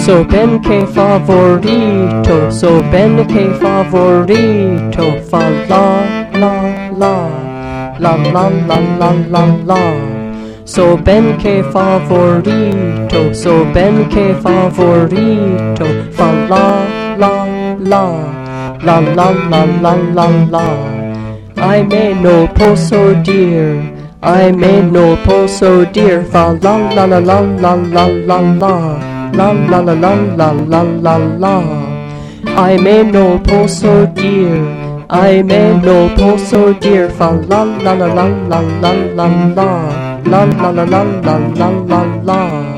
So ben che favorito, so ben che favorito, fa la la la, la la la la la la. So ben che favorito, so ben che favorito, fa la la la, la la la la la la. I may no posso dir, I may no posso dir, fa la la la la la la la la, la la la la la la la la. I may no posso dir, I may no posso dir, fa la la la la la la la la, la la la la la la la la.